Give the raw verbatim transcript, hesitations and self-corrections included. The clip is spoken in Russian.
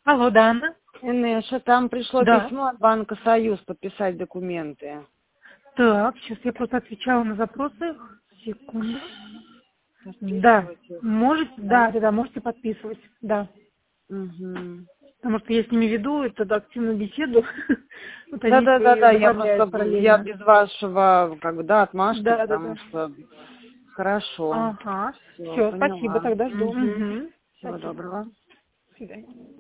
Алло, да, Анна? Инесса, там пришло Да. письмо от Банка Союз подписать документы. Так, сейчас я просто отвечала на запросы. Секунду. Да, Подписывайте. можете, Да? да, да, да, можете подписывать, да. Угу. Потому что я с ними веду эту активную беседу. Вот Да, они да, да, и да. Я направляют просто я параллельно. без вашего, как бы, да, отмашки, Да, да, потому да. что хорошо. Ага. Все, Все, спасибо, поняла. тогда жду. Угу. Угу. Всего Спасибо. доброго. До свидания.